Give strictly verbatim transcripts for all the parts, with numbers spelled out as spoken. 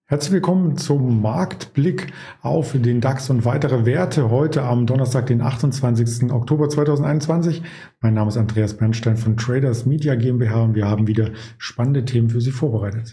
Herzlich willkommen zum Marktblick auf den DAX und weitere Werte heute am Donnerstag, den achtundzwanzigsten Oktober zweitausendeinundzwanzig. Mein Name ist Andreas Bernstein von Traders Media GmbH und wir haben wieder spannende Themen für Sie vorbereitet.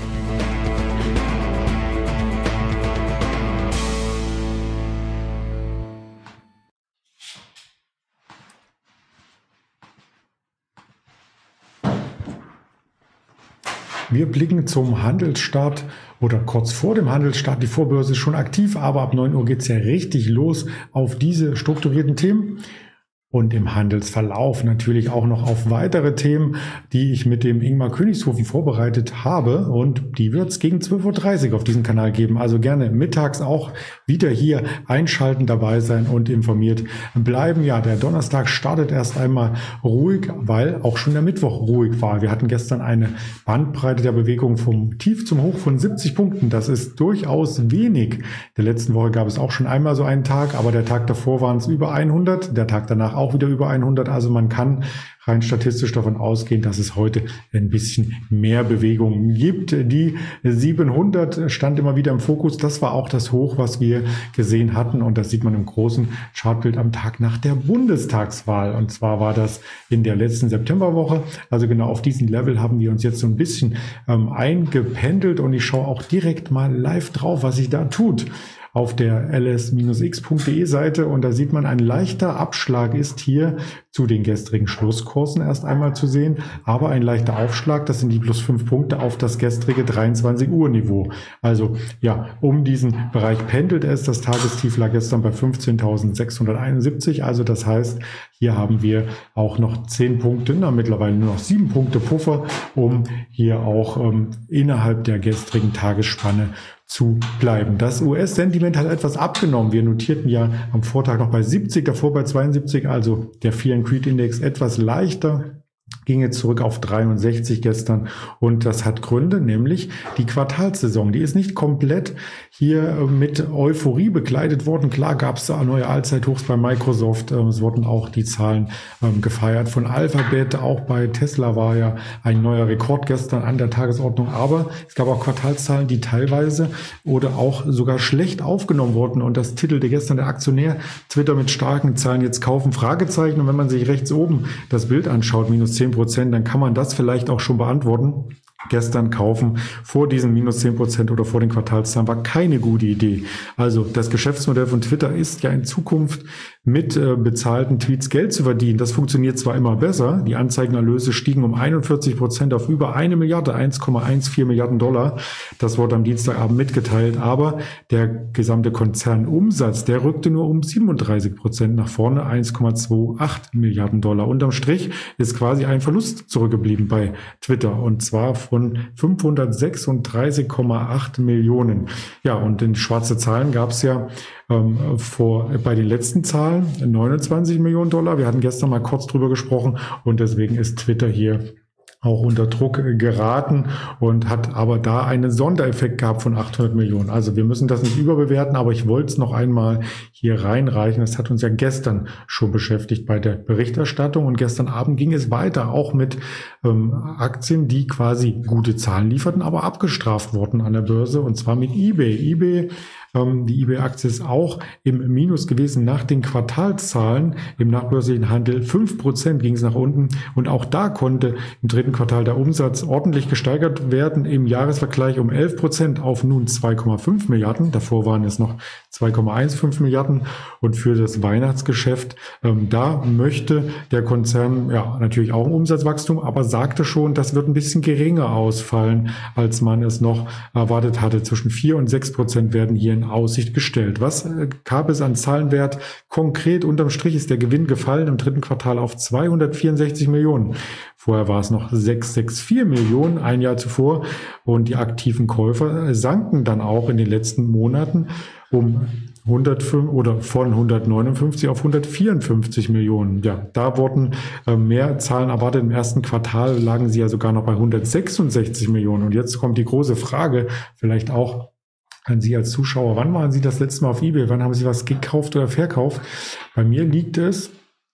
Wir blicken zum Handelsstart oder kurz vor dem Handelsstart. Die Vorbörse ist schon aktiv, aber ab neun Uhr geht es ja richtig los auf diese strukturierten Themen. Und im Handelsverlauf natürlich auch noch auf weitere Themen, die ich mit dem Ingmar Königshofen vorbereitet habe. Und die wird es gegen zwölf Uhr dreißig auf diesem Kanal geben. Also gerne mittags auch wieder hier einschalten, dabei sein und informiert bleiben. Ja, der Donnerstag startet erst einmal ruhig, weil auch schon der Mittwoch ruhig war. Wir hatten gestern eine Bandbreite der Bewegung vom Tief zum Hoch von siebzig Punkten. Das ist durchaus wenig. Der letzten Woche gab es auch schon einmal so einen Tag, aber der Tag davor waren es über hundert, der Tag danach auch auch wieder über hundert. Also man kann rein statistisch davon ausgehen, dass es heute ein bisschen mehr Bewegung gibt. Die siebenhundert stand immer wieder im Fokus. Das war auch das Hoch, was wir gesehen hatten. Und das sieht man im großen Chartbild am Tag nach der Bundestagswahl. Und zwar war das in der letzten Septemberwoche. Also genau auf diesem Level haben wir uns jetzt so ein bisschen ähm, eingependelt. Und ich schaue auch direkt mal live drauf, was sich da tut auf der L S X punkt de Seite, und da sieht man, ein leichter Abschlag ist hier zu den gestrigen Schlusskursen erst einmal zu sehen, aber ein leichter Aufschlag, das sind die plus fünf Punkte auf das gestrige dreiundzwanzig Uhr Niveau. Also ja, um diesen Bereich pendelt es. Das Tagestief lag gestern bei fünfzehntausendsechshunderteinundsiebzig, also das heißt, hier haben wir auch noch zehn Punkte, na, mittlerweile nur noch sieben Punkte Puffer, um hier auch ähm, innerhalb der gestrigen Tagesspanne zu bleiben. Das U S-Sentiment hat etwas abgenommen. Wir notierten ja am Vortag noch bei siebzig, davor bei zweiundsiebzig, also der Fear and Greed Index etwas leichter, ging jetzt zurück auf dreiundsechzig gestern, und das hat Gründe, nämlich die Quartalssaison. Die ist nicht komplett hier mit Euphorie begleitet worden. Klar gab es neue Allzeithochs bei Microsoft, es wurden auch die Zahlen gefeiert von Alphabet, auch bei Tesla war ja ein neuer Rekord gestern an der Tagesordnung, aber es gab auch Quartalszahlen, die teilweise oder auch sogar schlecht aufgenommen wurden, und das titelte gestern der Aktionär: Twitter mit starken Zahlen jetzt kaufen, Fragezeichen. Und wenn man sich rechts oben das Bild anschaut, minus zehn Prozent, dann kann man das vielleicht auch schon beantworten. Gestern kaufen vor diesen minus zehn Prozent oder vor den Quartalszahlen war keine gute Idee. Also das Geschäftsmodell von Twitter ist ja in Zukunft mit äh, bezahlten Tweets Geld zu verdienen. Das funktioniert zwar immer besser, die Anzeigenerlöse stiegen um einundvierzig Prozent auf über eine Milliarde, eins Komma vierzehn Milliarden Dollar. Das wurde am Dienstagabend mitgeteilt, aber der gesamte Konzernumsatz, der rückte nur um siebenunddreißig Prozent nach vorne, eins Komma achtundzwanzig Milliarden Dollar. Unterm Strich ist quasi ein Verlust zurückgeblieben bei Twitter, und zwar von fünfhundertsechsunddreißig Komma acht Millionen. Ja, und in schwarze Zahlen gab es ja ähm, vor bei den letzten Zahlen neunundzwanzig Millionen Dollar. Wir hatten gestern mal kurz drüber gesprochen, und deswegen ist Twitter hier auch unter Druck geraten und hat aber da einen Sondereffekt gehabt von achthundert Millionen. Also wir müssen das nicht überbewerten, aber ich wollte es noch einmal hier reinreichen. Das hat uns ja gestern schon beschäftigt bei der Berichterstattung, und gestern Abend ging es weiter, auch mit ähm, Aktien, die quasi gute Zahlen lieferten, aber abgestraft wurden an der Börse, und zwar mit eBay. eBay Die eBay-Aktie ist auch im Minus gewesen nach den Quartalszahlen. Im nachbörslichen Handel fünf Prozent ging es nach unten, und auch da konnte im dritten Quartal der Umsatz ordentlich gesteigert werden. Im Jahresvergleich um elf Prozent auf nun zwei Komma fünf Milliarden. Davor waren es noch zwei Komma fünfzehn Milliarden. Und für das Weihnachtsgeschäft, ähm, da möchte der Konzern ja natürlich auch ein Umsatzwachstum, aber sagte schon, das wird ein bisschen geringer ausfallen, als man es noch erwartet hatte. Zwischen vier und sechs Prozent werden hier in Aussicht gestellt. Was äh, gab es an Zahlenwert? Konkret unterm Strich ist der Gewinn gefallen im dritten Quartal auf zweihundertvierundsechzig Millionen. Vorher war es noch sechshundertvierundsiebzig Millionen ein Jahr zuvor, und die aktiven Käufer sanken dann auch in den letzten Monaten um hundertfünf oder von hundertneunundfünfzig auf hundertvierundfünfzig Millionen. Ja, da wurden äh, mehr Zahlen erwartet. Im ersten Quartal lagen sie ja sogar noch bei hundertsechsundsechzig Millionen. Und jetzt kommt die große Frage, vielleicht auch an Sie als Zuschauer: Wann waren Sie das letzte Mal auf eBay? Wann haben Sie was gekauft oder verkauft? Bei mir liegt es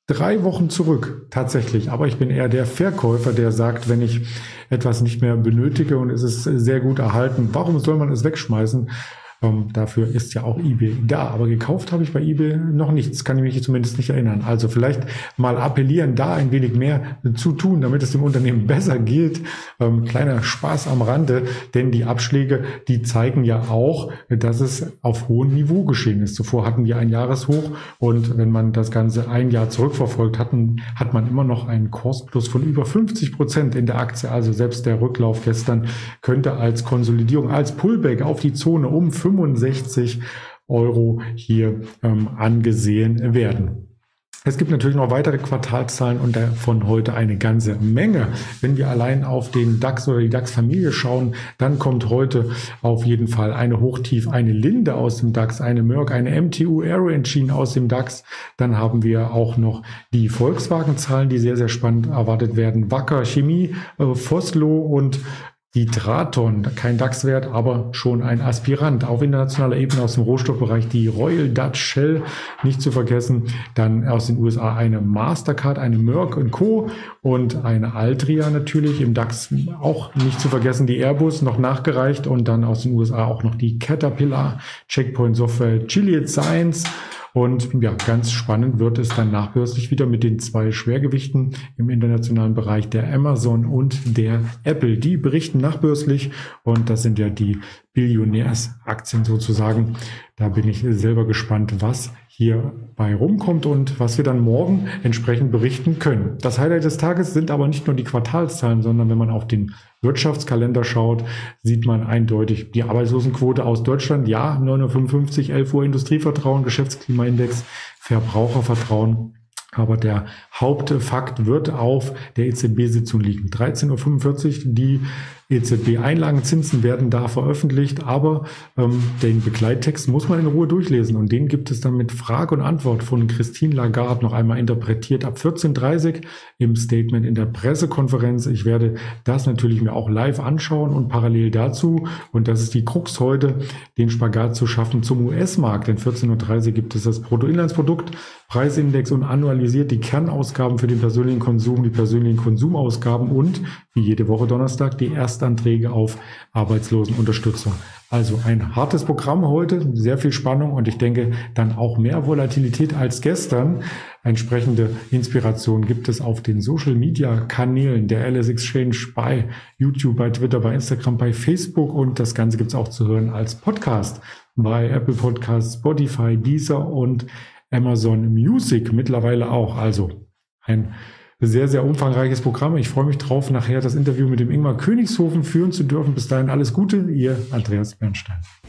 drei Wochen zurück, tatsächlich. Aber ich bin eher der Verkäufer, der sagt, wenn ich etwas nicht mehr benötige und es ist sehr gut erhalten, warum soll man es wegschmeißen? Ähm, dafür ist ja auch eBay da. Aber gekauft habe ich bei eBay noch nichts, kann ich mich zumindest nicht erinnern. Also vielleicht mal appellieren, da ein wenig mehr zu tun, damit es dem Unternehmen besser geht. Ähm, kleiner Spaß am Rande, denn die Abschläge, die zeigen ja auch, dass es auf hohem Niveau geschehen ist. Zuvor hatten wir ein Jahreshoch und wenn man das Ganze ein Jahr zurückverfolgt hatten, hat man immer noch einen Kursplus von über fünfzig Prozent in der Aktie. Also selbst der Rücklauf gestern könnte als Konsolidierung, als Pullback auf die Zone um fünfundsechzig Euro hier ähm, angesehen werden. Es gibt natürlich noch weitere Quartalszahlen und davon heute eine ganze Menge. Wenn wir allein auf den DAX oder die DAX-Familie schauen, dann kommt heute auf jeden Fall eine Hochtief, eine Linde aus dem DAX, eine Merck, eine M T U Aero Engine aus dem DAX. Dann haben wir auch noch die Volkswagen-Zahlen, die sehr, sehr spannend erwartet werden. Wacker Chemie, äh, Vossloh und die Traton, kein DAX-Wert, aber schon ein Aspirant. Auf internationaler Ebene aus dem Rohstoffbereich die Royal Dutch Shell, nicht zu vergessen. Dann aus den U S A eine Mastercard, eine Merck und Co. und eine Altria natürlich. Im DAX auch nicht zu vergessen die Airbus, noch nachgereicht. Und dann aus den U S A auch noch die Caterpillar, Checkpoint Software, Gilead Science. Und ja, ganz spannend wird es dann nachbörslich wieder mit den zwei Schwergewichten im internationalen Bereich, der Amazon und der Apple. Die berichten nachbörslich und das sind ja die Billionärsaktien sozusagen. Da bin ich selber gespannt, was hier bei rumkommt und was wir dann morgen entsprechend berichten können. Das Highlight des Tages sind aber nicht nur die Quartalszahlen, sondern wenn man auf den Wirtschaftskalender schaut, sieht man eindeutig die Arbeitslosenquote aus Deutschland. Ja, neun Uhr fünfundfünfzig, elf Uhr Industrievertrauen, Geschäftsklimaindex, Verbrauchervertrauen. Aber der Hauptfakt wird auf der E Z B-Sitzung liegen. dreizehn Uhr fünfundvierzig, die E Z B-Einlagenzinsen werden da veröffentlicht, aber ähm, den Begleittext muss man in Ruhe durchlesen und den gibt es dann mit Frage und Antwort von Christine Lagarde noch einmal interpretiert ab vierzehn Uhr dreißig im Statement in der Pressekonferenz. Ich werde das natürlich mir auch live anschauen und parallel dazu, und das ist die Krux heute, den Spagat zu schaffen zum U S-Markt. Denn vierzehn Uhr dreißig gibt es das Bruttoinlandsprodukt, Preisindex und annualisiert die Kernausgaben für den persönlichen Konsum, die persönlichen Konsumausgaben und wie jede Woche Donnerstag die Erstanträge auf Arbeitslosenunterstützung. Also ein hartes Programm heute, sehr viel Spannung und ich denke dann auch mehr Volatilität als gestern. Entsprechende Inspiration gibt es auf den Social-Media-Kanälen der L S Exchange bei YouTube, bei Twitter, bei Instagram, bei Facebook und das Ganze gibt es auch zu hören als Podcast bei Apple Podcasts, Spotify, Deezer und Amazon Music mittlerweile auch. Also ein sehr, sehr umfangreiches Programm. Ich freue mich drauf, nachher das Interview mit dem Ingmar Königshofen führen zu dürfen. Bis dahin alles Gute, Ihr Andreas Bernstein.